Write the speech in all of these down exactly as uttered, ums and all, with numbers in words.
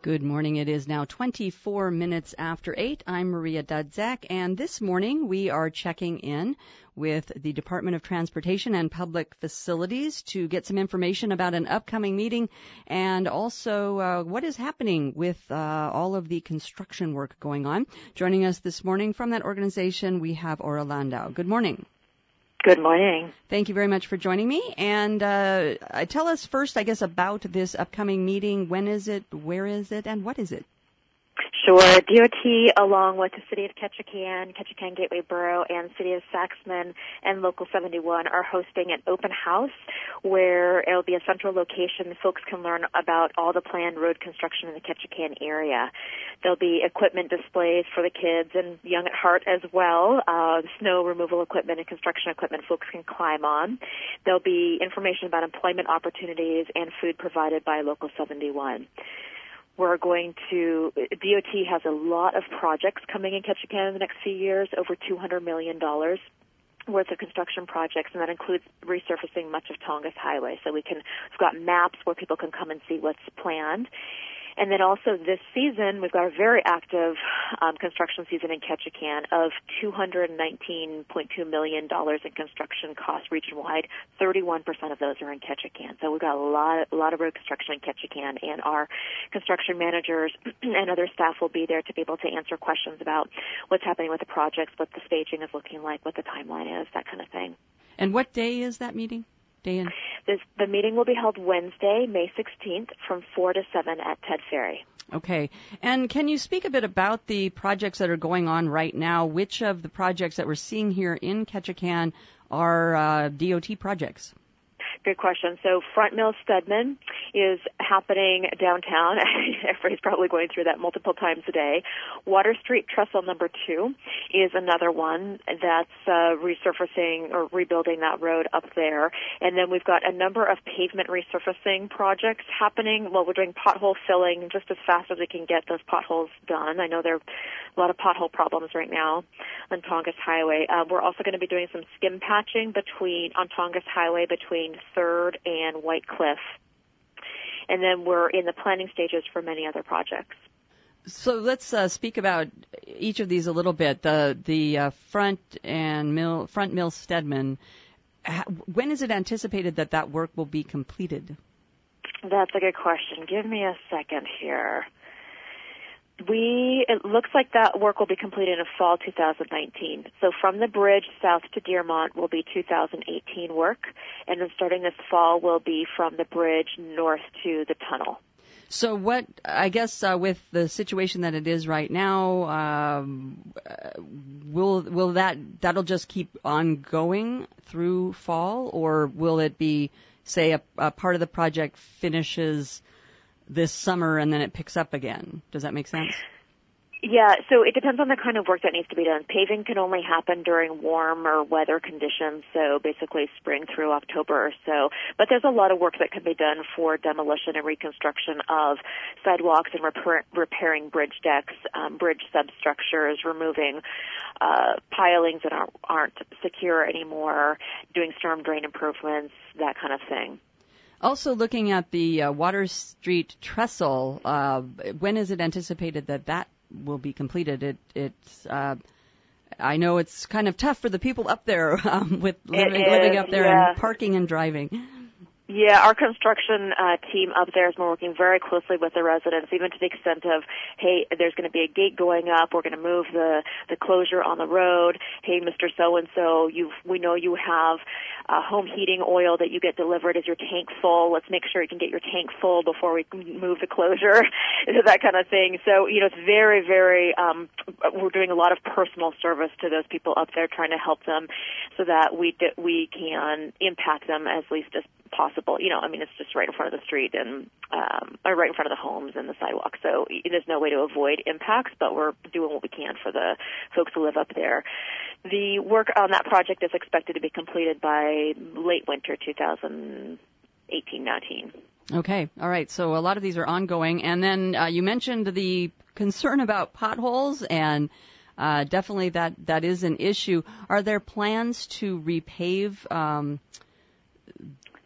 Good morning. It is now twenty-four minutes after eight. I'm Maria Dudzak, and this morning we are checking in with the Department of Transportation and Public Facilities to get some information about an upcoming meeting and also uh, what is happening with uh, all of the construction work going on. Joining us this morning from that organization, we have Ora Landau. Good morning. Good morning. Thank you very much for joining me. And uh, tell us first, I guess, about this upcoming meeting. When is it, where is it, and what is it? Sure. D O T, along with the City of Ketchikan, Ketchikan Gateway Borough, and City of Saxman and Local seventy-one are hosting an open house where it'll be a central location. Folks can learn about all the planned road construction in the Ketchikan area. There'll be equipment displays for the kids and young at heart as well, uh, snow removal equipment and construction equipment folks can climb on. There'll be information about employment opportunities and food provided by Local seventy-one. We're going to, D O T has a lot of projects coming in Ketchikan in the next few years, over two hundred million dollars worth of construction projects, and that includes resurfacing much of Tongass Highway. So we can, we've got maps where people can come and see what's planned. And then also this season, we've got a very active um, construction season in Ketchikan of two hundred nineteen point two million dollars in construction costs region-wide. thirty-one percent of those are in Ketchikan. So we've got a lot, a lot of road construction in Ketchikan, and our construction managers and other staff will be there to be able to answer questions about what's happening with the projects, what the staging is looking like, what the timeline is, that kind of thing. And what day is that meeting? Day in? This, the meeting will be held Wednesday, May sixteenth, from four to seven at Ted Ferry. Okay. And can you speak a bit about the projects that are going on right now? Which of the projects that we're seeing here in Ketchikan are uh, D O T projects? Good question. So Front Mill Stedman is happening downtown. Everybody's probably going through that multiple times a day. Water Street Trestle number two is another one that's uh, resurfacing or rebuilding that road up there. And then we've got a number of pavement resurfacing projects happening. Well, we're doing pothole filling just as fast as we can get those potholes done. I know there are a lot of pothole problems right now on Tongass Highway. Uh, we're also going to be doing some skim patching between on Tongass Highway between Third and White Cliff. And then we're in the planning stages for many other projects. So let's uh, speak about each of these a little bit. The the uh, front and mill front mill Stedman. When is it anticipated that that work will be completed? That's a good question. Give me a second here. We, it looks like that work will be completed in fall two thousand nineteen. So from the bridge south to Dearmont will be two thousand eighteen work, and then starting this fall will be from the bridge north to the tunnel. So what, I guess, uh, with the situation that it is right now, um, will will that, that'll just keep on going through fall, or will it be, say, a, a part of the project finishes this summer and then it picks up again? Does that make sense? Yeah, so it depends on the kind of work that needs to be done. Paving can only happen during warmer weather conditions, so basically spring through October or so. But there's a lot of work that can be done for demolition and reconstruction of sidewalks and repair, repairing bridge decks, um, bridge substructures, removing uh, pilings that aren't, aren't secure anymore, doing storm drain improvements, that kind of thing. Also looking at the uh, Water Street Trestle, uh, when is it anticipated that that will be completed? It, it's, uh, I know it's kind of tough for the people up there um, with living, living up there yeah. and parking and driving. Yeah, our construction uh, team up there has been working very closely with the residents, even to the extent of, hey, there's going to be a gate going up. We're going to move the, the closure on the road. Hey, Mister So-and-so, you've, we know you have uh, home heating oil that you get delivered. Is your tank full? Let's make sure you can get your tank full before we move the closure, that kind of thing. So, you know, it's very, very, um, we're doing a lot of personal service to those people up there, trying to help them so that we, we can impact them as least as possible. You know, I mean, it's just right in front of the street and um, or right in front of the homes and the sidewalk. So there's no way to avoid impacts, but we're doing what we can for the folks who live up there. The work on that project is expected to be completed by late winter two thousand eighteen nineteen. Okay. All right. So a lot of these are ongoing. And then uh, you mentioned the concern about potholes, and uh, definitely that, that is an issue. Are there plans to repave um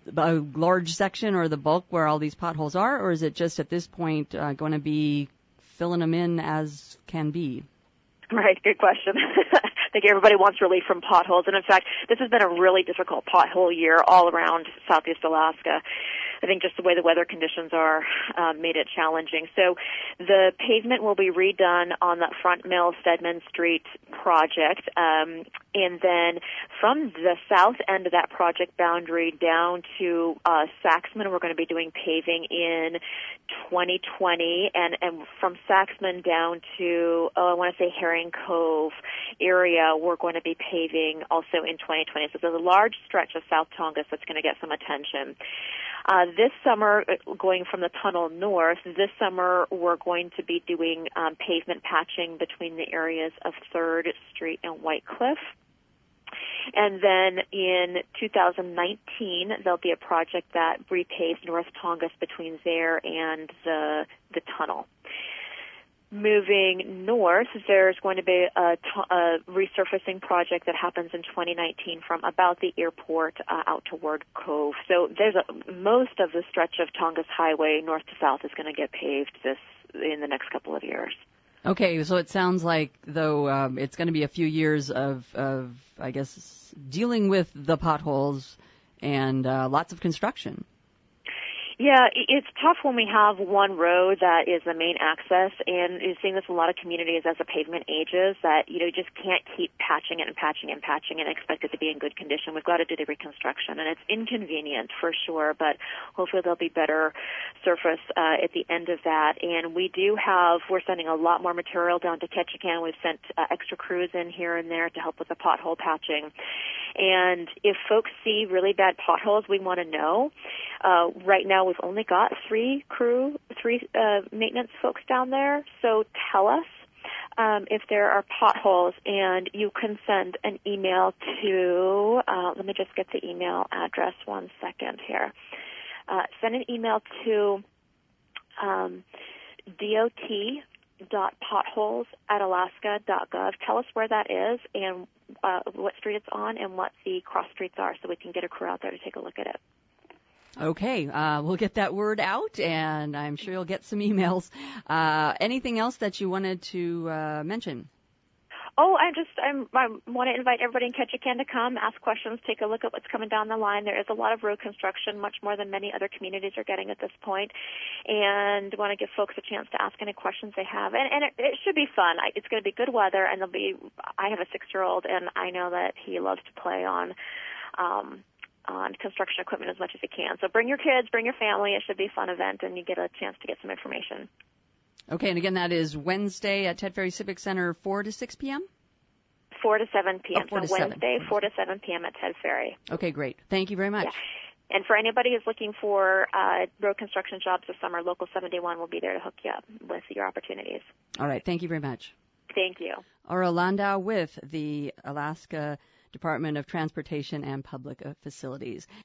a large section or the bulk where all these potholes are, or is it just at this point uh, going to be filling them in as can be? Right, good question. I think everybody wants relief from potholes, and in fact, this has been a really difficult pothole year all around Southeast Alaska. I think just the way the weather conditions are uh, made it challenging. So the pavement will be redone on that Front Mill Stedman Street project, um, and then from the south end of that project boundary down to uh, Saxman, we're going to be doing paving in twenty twenty, and, and from Saxman down to, oh, I want to say Herring Cove area, we're going to be paving also in twenty twenty. So there's a large stretch of South Tongass that's going to get some attention. Uh, this summer, going from the tunnel north, this summer we're going to be doing um, pavement patching between the areas of third Street and White Cliff. And then in two thousand nineteen, there'll be a project that repaves North Tongass between there and the the tunnel. Moving north, there's going to be a, a resurfacing project that happens in twenty nineteen from about the airport uh, out toward Cove. So there's a, most of the stretch of Tongass Highway north to south is going to get paved this in the next couple of years. Okay, so it sounds like, though, um, it's going to be a few years of, of, I guess, dealing with the potholes and uh, lots of construction. Yeah, it's tough when we have one road that is the main access, and you're seeing this in a lot of communities as the pavement ages, that, you know, you just can't keep patching it and patching it and patching it and expect it to be in good condition. We've got to do the reconstruction, and it's inconvenient for sure, but hopefully there'll be better surface uh, at the end of that. And we do have, we're sending a lot more material down to Ketchikan. We've sent uh, extra crews in here and there to help with the pothole patching. And if folks see really bad potholes, we want to know. Uh, right now, we've only got three crew, three uh, maintenance folks down there, so tell us um, if there are potholes, and you can send an email to, uh, let me just get the email address one second here. Uh, send an email to um, dot dot potholes at alaska dot gov. Tell us where that is and uh, what street it's on and what the cross streets are, so we can get a crew out there to take a look at it. Okay, uh, we'll get that word out, and I'm sure you'll get some emails. Uh, anything else that you wanted to uh, mention? Oh, I just I'm, I want to invite everybody in Ketchikan to come, ask questions, take a look at what's coming down the line. There is a lot of road construction, much more than many other communities are getting at this point, and want to give folks a chance to ask any questions they have. And, and it, it should be fun. I, it's going to be good weather, and there'll be. I have a six-year-old, and I know that he loves to play on. Um, on construction equipment as much as you can. So bring your kids, bring your family. It should be a fun event, and you get a chance to get some information. Okay, and again, that is Wednesday at Ted Ferry Civic Center, four to six p.m.? four to seven p.m. Oh, four to so seven. Wednesday, four to seven p.m. at Ted Ferry. Okay, great. Thank you very much. Yeah. And for anybody who's looking for uh, road construction jobs this summer, Local seventy-one will be there to hook you up with your opportunities. All right, thank you very much. Thank you. Aura Landau with the Alaska Department of Transportation and Public Facilities.